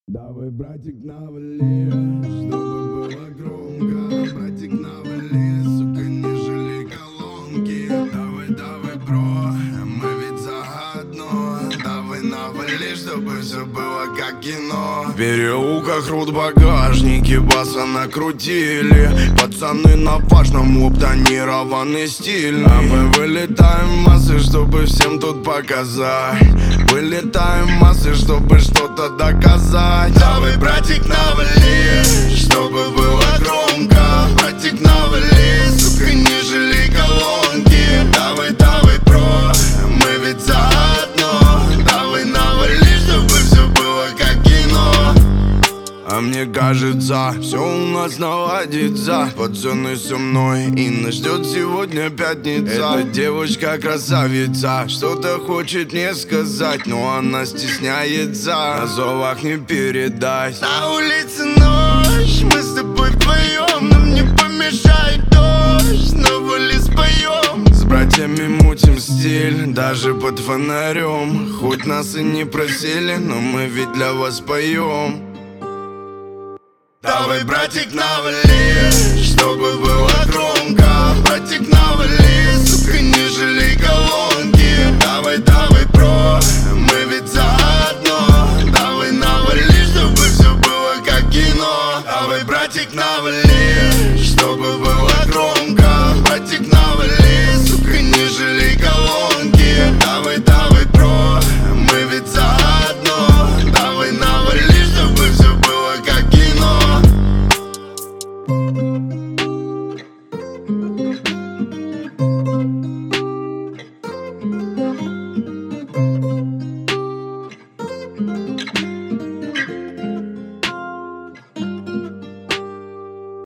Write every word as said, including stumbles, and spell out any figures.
Давай, братик, навали, чтобы было громко. Братик, навали, сука, не жалей колонки. Давай, давай, бро, мы ведь заодно. Давай, навали, чтобы все было как кино. В переулках рут багажники, баса накрутили. Пацаны на важном обтонированный стиль. А мы вылетаем в массы, чтобы всем тут показать. Вылетаем в массы, чтобы что-то доказать. Давай, братик, навали, чтобы было громко. Братик, навали, сука, не жалей колонки. Давай, давай, бро, мы ведь заодно. Давай, навали, чтобы все было как кино. А мне кажется, все у нас наладится. Пацаны со мной, и нас ждет сегодня пятница. Эта девочка красавица, что-то хочет мне сказать, но она стесняется, на словах не передать. На улице ночь, мы с тобой вдвоем, нам не помешает дождь, навали споем. С братьями мутим стиль, даже под фонарем. Хоть нас и не просили, но мы ведь для вас поем. Давай, братик, навали, чтобы было громко. Братик, навали, сука, не жалей колонки. Давай, давай, бро, мы ведь заодно. Давай, навали, чтобы все было как кино. Давай, братик, навали.